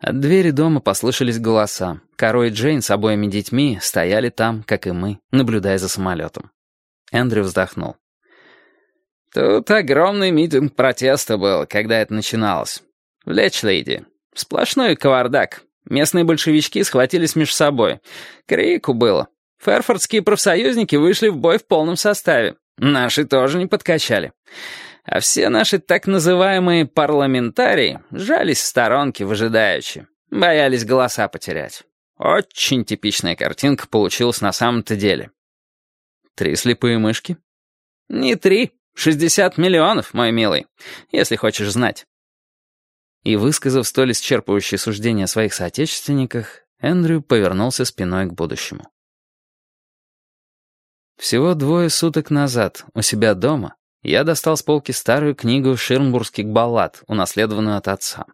От двери дома послышались голоса. Каро и Джейн с обоими детьми стояли там, как и мы, наблюдая за самолетом. Эндрю вздохнул. «Тут огромный митинг протеста был, когда это начиналось. В Лечлейде. Сплошной кавардак. Местные большевички схватились между собой. Крику было. Ферфордские профсоюзники вышли в бой в полном составе. Наши тоже не подкачали. А все наши так называемые парламентарии сжались в сторонке выжидаючи. Боялись голоса потерять. Очень типичная картинка получилась на самом-то деле». 3 слепые мышки? Не 3, 60 миллионов, мой милый, если хочешь знать. И, высказав столь исчерпывающее суждение о своих соотечественниках, Эндрю повернулся спиной к будущему. Всего 2 суток назад у себя дома я достал с полки старую книгу ширнбургских баллад, унаследованную от отца.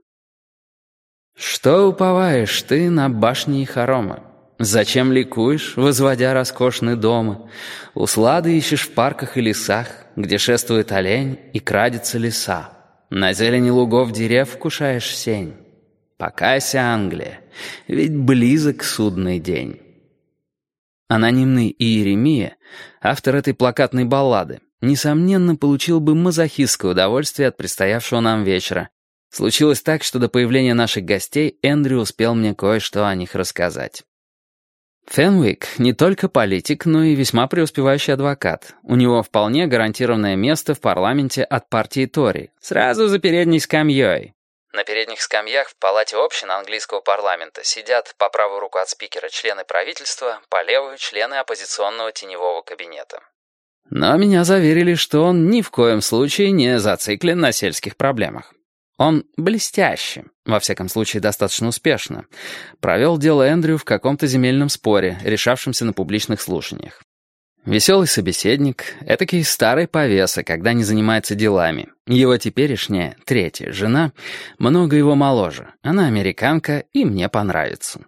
«Что уповаешь ты на башни и хоромы? Зачем ликуешь, возводя роскошные дома? Услады ищешь в парках и лесах, где шествует олень и крадется лиса. На зелени лугов дерев вкушаешь сень. Покайся, Англия, ведь близок судный день». Анонимный Иеремия, автор этой плакатной баллады, несомненно, получил бы мазохистское удовольствие от предстоявшего нам вечера. Случилось так, что до появления наших гостей Эндрю успел мне кое-что о них рассказать. Фенвик не только политик, но и весьма преуспевающий адвокат. У него вполне гарантированное место в парламенте от партии Тори, сразу за передней скамьей. На передних скамьях в палате общин английского парламента сидят по правую руку от спикера члены правительства, по левую члены оппозиционного теневого кабинета. Но меня заверили, что он ни в коем случае не зациклен на сельских проблемах. Он блестяще, во всяком случае достаточно успешно, провел дело Эндрю в каком-то земельном споре, решавшемся на публичных слушаниях. Веселый собеседник, этакий старый повеса, когда не занимается делами. Его теперешняя, 3-я жена, много его моложе. Она американка и мне понравится.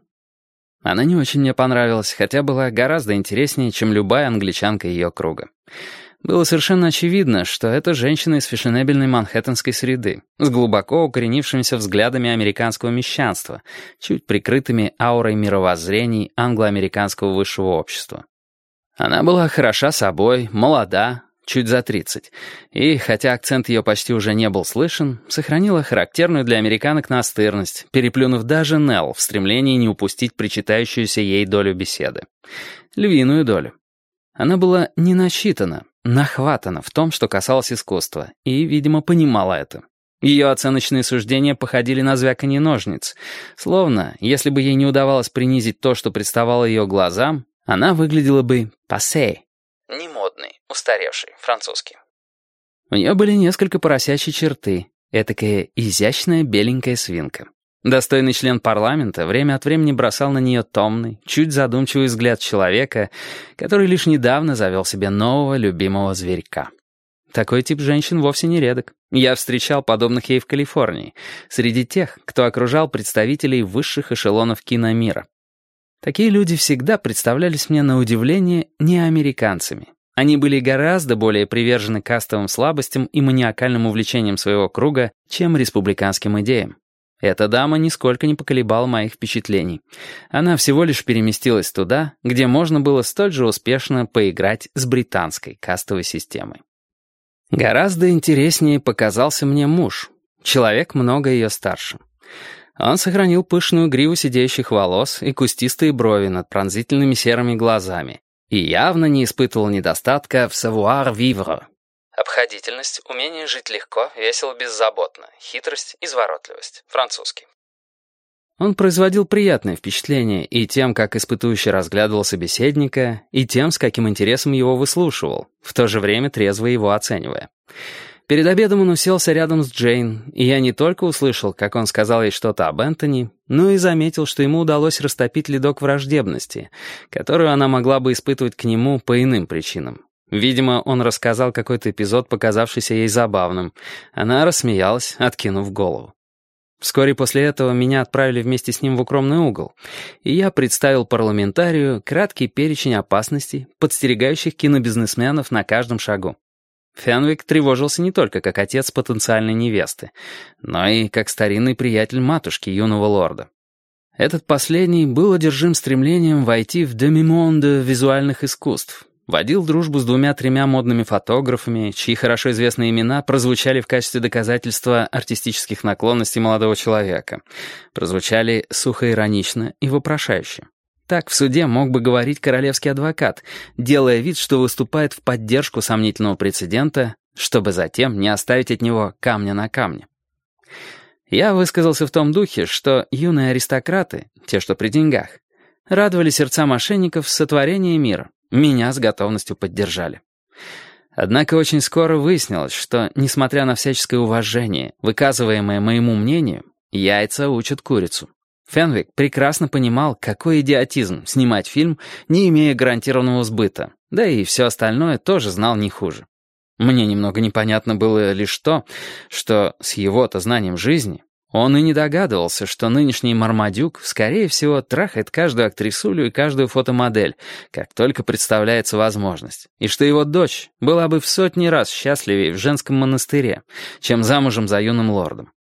Она не очень мне понравилась, хотя была гораздо интереснее, чем любая англичанка ее круга. Было совершенно очевидно, что это женщина из фешенебельной манхэттенской среды, с глубоко укоренившимися взглядами американского мещанства, чуть прикрытыми аурой мировоззрений англо-американского высшего общества. Она была хороша собой, молода, чуть за 30, и, хотя акцент ее почти уже не был слышен, сохранила характерную для американок настырность, переплюнув даже Нелл в стремлении не упустить причитающуюся ей долю беседы. Львиную долю. Она была не начитана, нахватана в том, что касалось искусства, и, видимо, понимала это. Ее оценочные суждения походили на звяканье ножниц. Словно, если бы ей не удавалось принизить то, что представало ее глазам, она выглядела бы «пассе». Немодный, устаревший, французский. У нее были несколько поросячьи черты, этакая изящная беленькая свинка. Достойный член парламента время от времени бросал на нее томный, чуть задумчивый взгляд человека, который лишь недавно завел себе нового любимого зверька. Такой тип женщин вовсе не редок. Я встречал подобных ей в Калифорнии, среди тех, кто окружал представителей высших эшелонов киномира. Такие люди всегда представлялись мне на удивление не американцами. Они были гораздо более привержены кастовым слабостям и маниакальным увлечениям своего круга, чем республиканским идеям. Эта дама нисколько не поколебала моих впечатлений. Она всего лишь переместилась туда, где можно было столь же успешно поиграть с британской кастовой системой. Гораздо интереснее показался мне муж, человек много ее старше. Он сохранил пышную гриву сидеющих волос и кустистые брови над пронзительными серыми глазами и явно не испытывал недостатка в savoir-vivre. Обходительность, умение жить легко, весело, беззаботно, хитрость, изворотливость. Французский. Он производил приятное впечатление и тем, как испытующе разглядывал собеседника, и тем, с каким интересом его выслушивал, в то же время трезво его оценивая. Перед обедом он уселся рядом с Джейн, и я не только услышал, как он сказал ей что-то об Энтони, но и заметил, что ему удалось растопить ледок враждебности, которую она могла бы испытывать к нему по иным причинам. Видимо, он рассказал какой-то эпизод, показавшийся ей забавным. Она рассмеялась, откинув голову. Вскоре после этого меня отправили вместе с ним в укромный угол, и я представил парламентарию краткий перечень опасностей, подстерегающих кинобизнесменов на каждом шагу. Фенвик тревожился не только как отец потенциальной невесты, но и как старинный приятель матушки юного лорда. Этот последний был одержим стремлением войти в демимонде визуальных искусств, водил дружбу с 2-3 модными фотографами, чьи хорошо известные имена прозвучали в качестве доказательства артистических наклонностей молодого человека. Прозвучали сухоиронично и вопрошающе. Так в суде мог бы говорить королевский адвокат, делая вид, что выступает в поддержку сомнительного прецедента, чтобы затем не оставить от него камня на камне. Я высказался в том духе, что юные аристократы, те, что при деньгах, радовали сердца мошенников сотворения мира, меня с готовностью поддержали. Однако очень скоро выяснилось, что, несмотря на всяческое уважение, выказываемое моему мнению, яйца учат курицу. Фенвик прекрасно понимал, какой идиотизм снимать фильм, не имея гарантированного сбыта, да и все остальное тоже знал не хуже. Мне немного непонятно было лишь то, что с его-то знанием жизни он и не догадывался, что нынешний Мармадюк, скорее всего, трахает каждую актрисулю и каждую фотомодель, как только представляется возможность, и что его дочь была бы в 100 раз счастливее в женском монастыре, чем замужем за юным лордом.